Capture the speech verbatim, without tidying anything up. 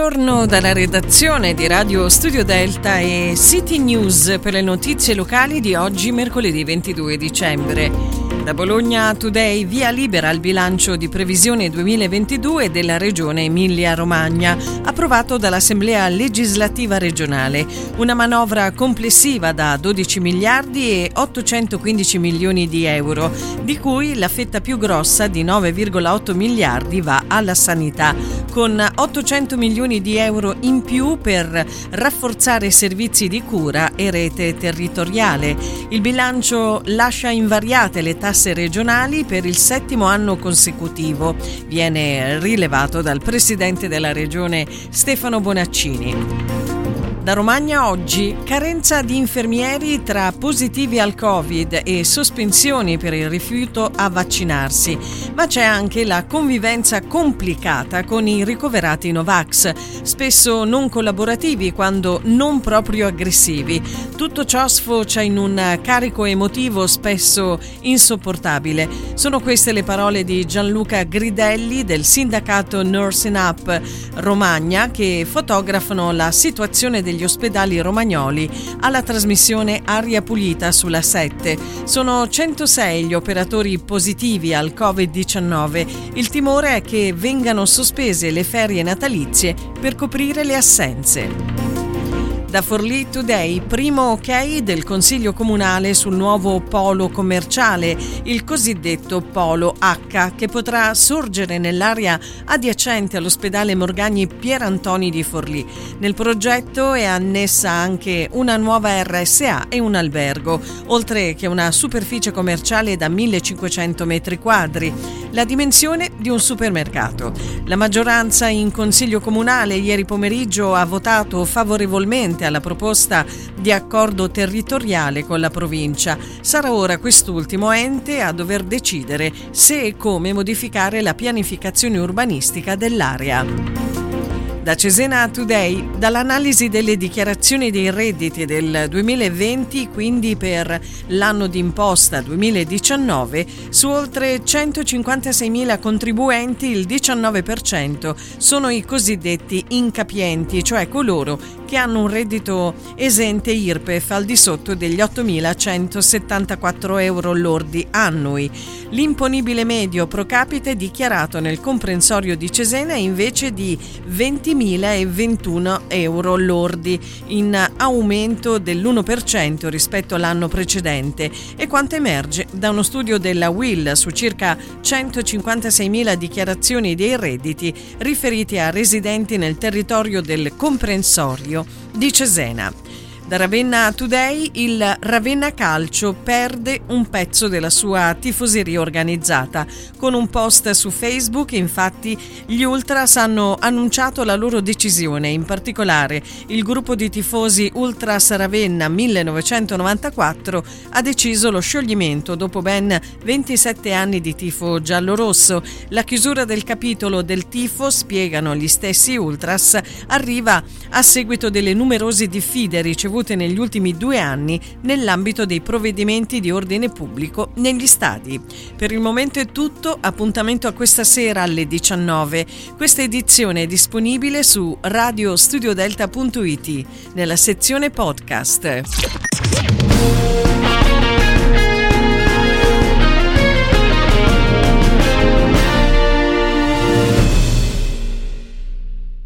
Buongiorno dalla redazione di Radio Studio Delta e City News per le notizie locali di oggi, mercoledì ventidue dicembre. Da Bologna Today, via libera al bilancio di previsione duemilaventidue della Regione Emilia-Romagna, approvato dall'Assemblea legislativa regionale. Una manovra complessiva da dodici miliardi e ottocentoquindici milioni di euro, di cui la fetta più grossa di nove virgola otto miliardi va alla sanità, con ottocento milioni di euro in più per rafforzare servizi di cura e rete territoriale. Il bilancio lascia invariate le tasse regionali per il settimo anno consecutivo, viene rilevato dal presidente della regione Stefano Bonaccini. Da Romagna oggi, carenza di infermieri tra positivi al Covid e sospensioni per il rifiuto a vaccinarsi, ma c'è anche la convivenza complicata con i ricoverati Novax, spesso non collaborativi quando non proprio aggressivi. Tutto ciò sfocia in un carico emotivo spesso insopportabile. Sono queste le parole di Gianluca Gridelli del sindacato Nursing Up Romagna, che fotografano la situazione degli ospedali romagnoli alla trasmissione Aria Pulita sulla sette. Sono centosei gli operatori positivi al covid diciannove. Il timore è che vengano sospese le ferie natalizie per coprire le assenze. Da Forlì Today, primo ok del Consiglio Comunale sul nuovo polo commerciale, il cosiddetto Polo H, che potrà sorgere nell'area adiacente all'ospedale Morgagni Pierantoni di Forlì. Nel progetto è annessa anche una nuova R S A e un albergo, oltre che una superficie commerciale da millecinquecento metri quadri, la dimensione di un supermercato. La maggioranza in Consiglio Comunale ieri pomeriggio ha votato favorevolmente alla proposta di accordo territoriale con la provincia. Sarà ora quest'ultimo ente a dover decidere se e come modificare la pianificazione urbanistica dell'area. Da Cesena Today, dall'analisi delle dichiarazioni dei redditi del duemilaventi, quindi per l'anno d'imposta duemiladiciannove, su oltre centocinquantaseimila contribuenti il diciannove per cento sono i cosiddetti incapienti, cioè coloro che hanno un reddito esente I R P E F al di sotto degli ottomilacentosettantaquattro euro lordi annui. L'imponibile medio pro capite dichiarato nel comprensorio di Cesena è invece di ventimilaventuno euro lordi, in aumento dell'uno per cento rispetto all'anno precedente, e quanto emerge da uno studio della U I L su circa centocinquantaseimila dichiarazioni dei redditi riferiti a residenti nel territorio del comprensorio di Cesena. Da Ravenna Today, il Ravenna Calcio perde un pezzo della sua tifoseria organizzata. Con un post su Facebook, infatti, gli Ultras hanno annunciato la loro decisione. In particolare, il gruppo di tifosi Ultras Ravenna millenovecentonovantaquattro ha deciso lo scioglimento dopo ben ventisette anni di tifo giallorosso. La chiusura del capitolo del tifo, spiegano gli stessi Ultras, arriva a seguito delle numerose diffide ricevute negli ultimi due anni nell'ambito dei provvedimenti di ordine pubblico negli stadi. Per il momento è tutto, appuntamento a questa sera alle diciannove. Questa edizione è disponibile su radio studio delta punto it nella sezione podcast.